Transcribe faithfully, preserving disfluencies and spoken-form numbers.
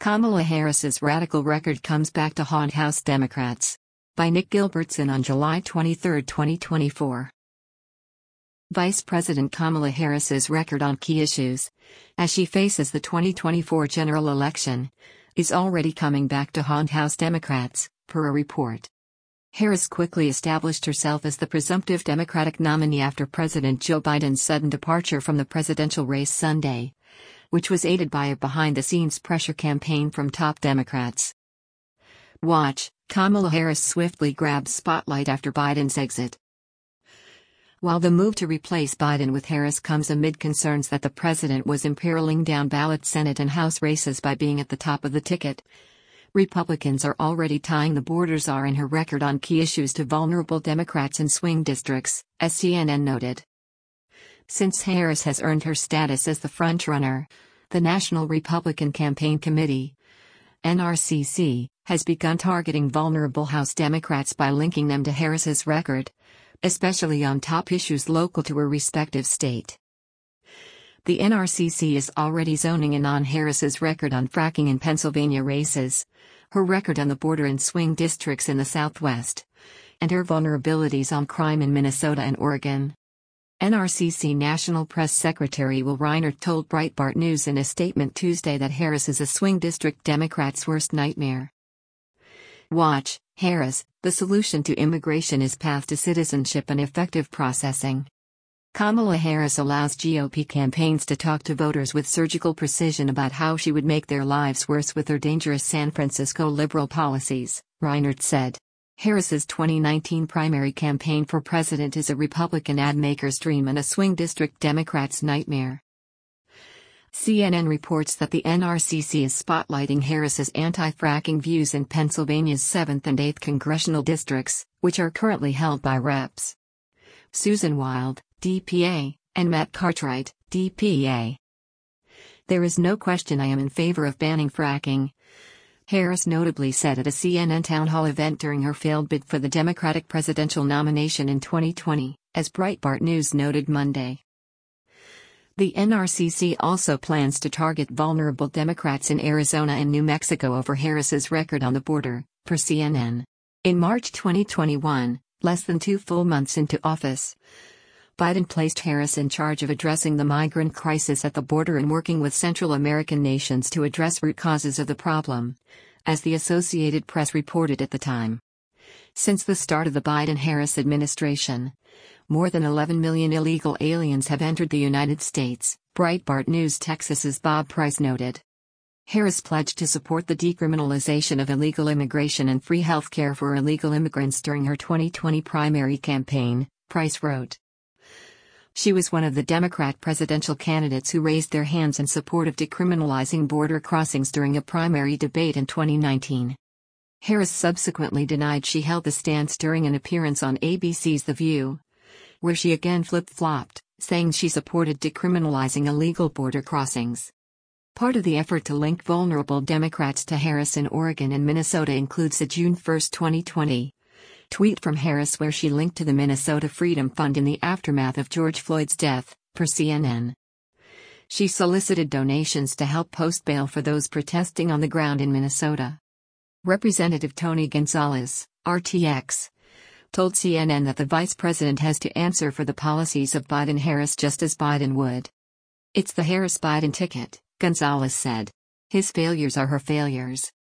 Kamala Harris's radical record comes back to haunt House Democrats. By Nick Gilbertson on July twenty-third, twenty twenty-four. Vice President Kamala Harris's record on key issues, as she faces the twenty twenty-four general election, is already coming back to haunt House Democrats, per a report. Harris quickly established herself as the presumptive Democratic nominee after President Joe Biden's sudden departure from the presidential race Sunday, which was aided by a behind-the-scenes pressure campaign from top Democrats. Watch, Kamala Harris swiftly grabs spotlight after Biden's exit. While the move to replace Biden with Harris comes amid concerns that the president was imperiling down-ballot Senate and House races by being at the top of the ticket, Republicans are already tying the border czar and her record on key issues to vulnerable Democrats in swing districts, as C N N noted. Since Harris has earned her status as the frontrunner, the National Republican Campaign Committee, N R C C, has begun targeting vulnerable House Democrats by linking them to Harris's record, especially on top issues local to her respective state. The N R C C is already zoning in on Harris's record on fracking in Pennsylvania races, her record on the border in swing districts in the Southwest, and her vulnerabilities on crime in Minnesota and Oregon. N R C C National Press Secretary Will Reinert told Breitbart News in a statement Tuesday that Harris is a swing district Democrat's worst nightmare. Watch, Harris, the solution to immigration is path to citizenship and effective processing. Kamala Harris allows G O P campaigns to talk to voters with surgical precision about how she would make their lives worse with her dangerous San Francisco liberal policies, Reinert said. Harris's twenty nineteen primary campaign for president is a Republican ad maker's dream and a swing district Democrat's nightmare. C N N reports that the N R C C is spotlighting Harris's anti-fracking views in Pennsylvania's seventh and eighth congressional districts, which are currently held by Reps Susan Wild, D P A, and Matt Cartwright, D P A. There is no question I am in favor of banning fracking, Harris notably said at a C N N town hall event during her failed bid for the Democratic presidential nomination in twenty twenty, as Breitbart News noted Monday. The N R C C also plans to target vulnerable Democrats in Arizona and New Mexico over Harris's record on the border, per C N N. In March twenty twenty-one, less than two full months into office, Biden placed Harris in charge of addressing the migrant crisis at the border and working with Central American nations to address root causes of the problem, as the Associated Press reported at the time. Since the start of the Biden-Harris administration, more than eleven million illegal aliens have entered the United States, Breitbart News Texas's Bob Price noted. Harris pledged to support the decriminalization of illegal immigration and free health care for illegal immigrants during her twenty twenty primary campaign, Price wrote. She was one of the Democrat presidential candidates who raised their hands in support of decriminalizing border crossings during a primary debate in twenty nineteen. Harris subsequently denied she held the stance during an appearance on A B C's The View, where she again flip-flopped, saying she supported decriminalizing illegal border crossings. Part of the effort to link vulnerable Democrats to Harris in Oregon and Minnesota includes a June first, twenty twenty, tweet from Harris where she linked to the Minnesota Freedom Fund in the aftermath of George Floyd's death, per C N N. She solicited donations to help post bail for those protesting on the ground in Minnesota. Representative Tony Gonzalez, R T X, told C N N that the vice president has to answer for the policies of Biden-Harris just as Biden would. It's the Harris-Biden ticket, Gonzalez said. His failures are her failures.